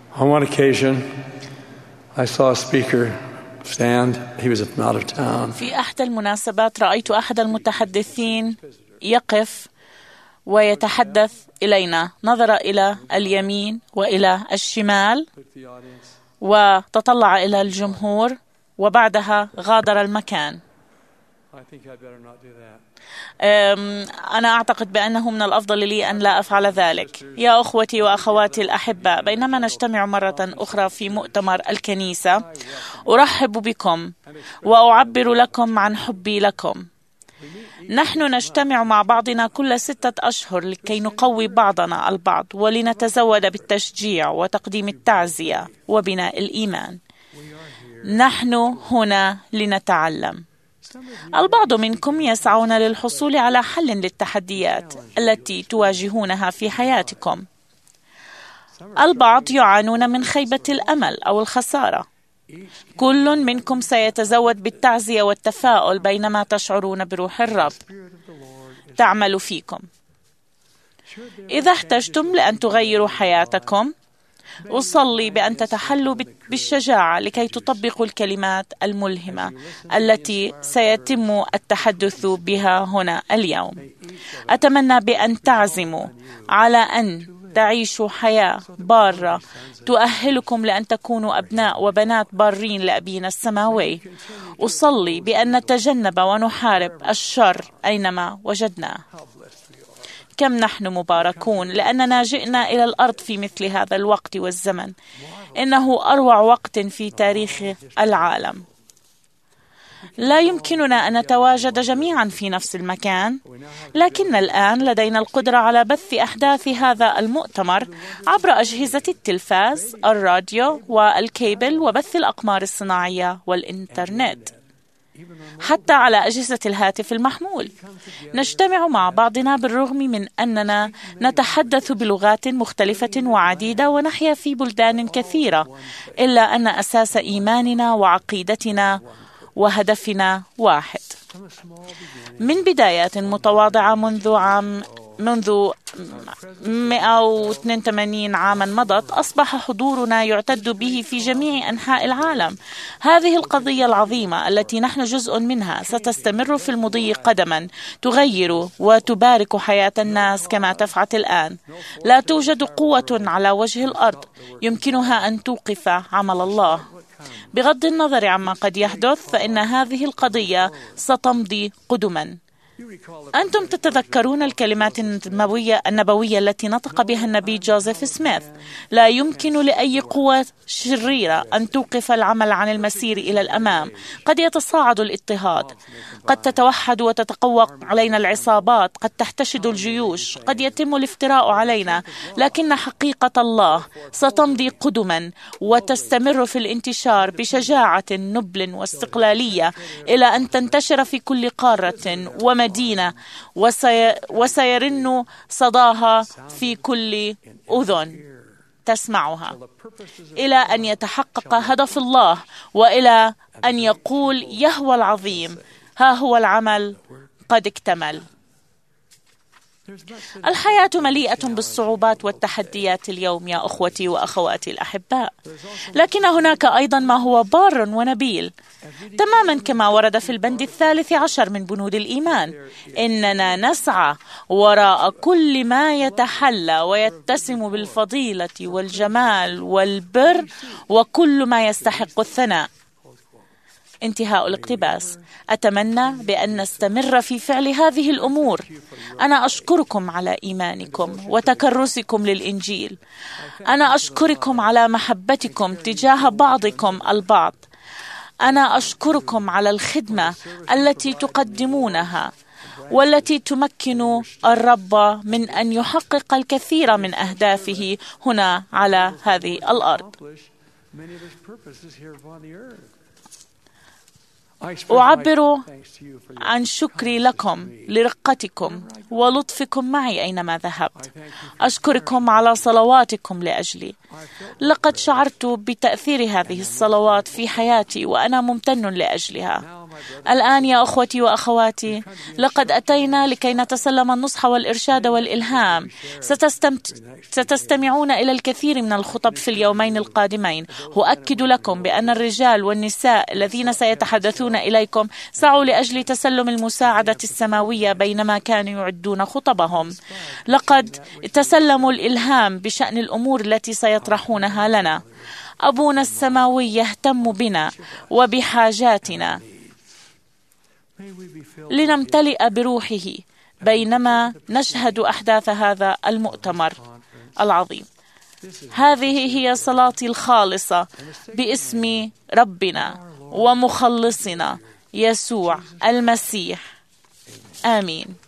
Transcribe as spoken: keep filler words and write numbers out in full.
On one occasion, I saw a speaker stand. He was out of town. في أحد المناسبات رأيت أحد المتحدثين يقف ويتحدث إلينا، نظر إلى اليمين وإلى الشمال وتطلع إلى الجمهور وبعدها غادر المكان. أنا أعتقد بأنه من الأفضل لي أن لا أفعل ذلك. يا أخوتي وأخواتي الأحباء، بينما نجتمع مرة أخرى في مؤتمر الكنيسة أرحب بكم وأعبر لكم عن حبي لكم. نحن نجتمع مع بعضنا كل ستة أشهر لكي نقوي بعضنا البعض ولنتزود بالتشجيع وتقديم التعزية وبناء الإيمان. نحن هنا لنتعلم. البعض منكم يسعون للحصول على حل للتحديات التي تواجهونها في حياتكم. البعض يعانون من خيبة الأمل أو الخسارة. كل منكم سيتزود بالتعزية والتفاؤل بينما تشعرون بروح الرب تعمل فيكم. إذا احتجتم لأن تغيروا حياتكم، أصلي بأن تتحلوا بالشجاعة لكي تطبقوا الكلمات الملهمة التي سيتم التحدث بها هنا اليوم. أتمنى بأن تعزموا على أن تعيشوا حياة بارة تؤهلكم لأن تكونوا أبناء وبنات بارين لأبينا السماوي. أصلي بأن نتجنب ونحارب الشر أينما وجدناه. كم نحن مباركون لأننا جئنا إلى الأرض في مثل هذا الوقت والزمن. إنه أروع وقت في تاريخ العالم. لا يمكننا أن نتواجد جميعا في نفس المكان، لكن الآن لدينا القدرة على بث أحداث هذا المؤتمر عبر أجهزة التلفاز، الراديو والكيبل وبث الأقمار الصناعية والإنترنت، حتى على أجهزة الهاتف المحمول. نجتمع مع بعضنا بالرغم من أننا نتحدث بلغات مختلفة وعديدة ونحيا في بلدان كثيرة، إلا أن أساس إيماننا وعقيدتنا وهدفنا واحد. من بدايات متواضعة منذ عام منذ مئة واثنين وثمانين عاما مضت، أصبح حضورنا يعتد به في جميع أنحاء العالم. هذه القضية العظيمة التي نحن جزء منها ستستمر في المضي قدما، تغير وتبارك حياة الناس كما تفعل الآن. لا توجد قوة على وجه الأرض يمكنها أن توقف عمل الله. بغض النظر عما قد يحدث، فإن هذه القضية ستمضي قدما. أنتم تتذكرون الكلمات النبوية, النبوية التي نطق بها النبي جوزيف سميث: لا يمكن لأي قوة شريرة أن توقف العمل عن المسير إلى الأمام. قد يتصاعد الاضطهاد، قد تتوحد وتتقوى علينا العصابات، قد تحتشد الجيوش، قد يتم الافتراء علينا، لكن حقيقة الله ستمضي قدما وتستمر في الانتشار بشجاعة، نبل واستقلالية إلى أن تنتشر في كل قارة ومدينة، وسي... وسيرن صداها في كل أذن تسمعها، إلى أن يتحقق هدف الله، وإلى أن يقول يهوه العظيم: ها هو العمل قد اكتمل. الحياة مليئة بالصعوبات والتحديات اليوم يا أخوتي وأخواتي الأحباء، لكن هناك أيضا ما هو بار ونبيل، تماما كما ورد في البند الثالث عشر من بنود الإيمان: إننا نسعى وراء كل ما يتحلى ويتسم بالفضيلة والجمال والبر وكل ما يستحق الثناء. انتهاء الاقتباس. أتمنى بأن نستمر في فعل هذه الأمور. أنا أشكركم على إيمانكم وتكرسكم للإنجيل. أنا أشكركم على محبتكم تجاه بعضكم البعض. أنا أشكركم على الخدمة التي تقدمونها والتي تمكن الرب من أن يحقق الكثير من أهدافه هنا على هذه الأرض. أعبر عن شكري لكم لرقتكم ولطفكم معي أينما ذهبت. أشكركم على صلواتكم لأجلي. لقد شعرت بتأثير هذه الصلوات في حياتي وأنا ممتن لأجلها. الآن يا أخوتي وأخواتي، لقد أتينا لكي نتسلم النصح والإرشاد والإلهام. ستستمت... ستستمعون إلى الكثير من الخطب في اليومين القادمين. أؤكد لكم بأن الرجال والنساء الذين سيتحدثون إليكم سعوا لأجل تسلم المساعدة السماوية بينما كانوا يعدون خطبهم. لقد تسلموا الإلهام بشأن الأمور التي سيطرحونها لنا. أبونا السماوي يهتم بنا وبحاجاتنا لنمتلئ بروحه بينما نشهد أحداث هذا المؤتمر العظيم. هذه هي صلاتي الخالصة باسم ربنا ومخلصنا يسوع المسيح. آمين.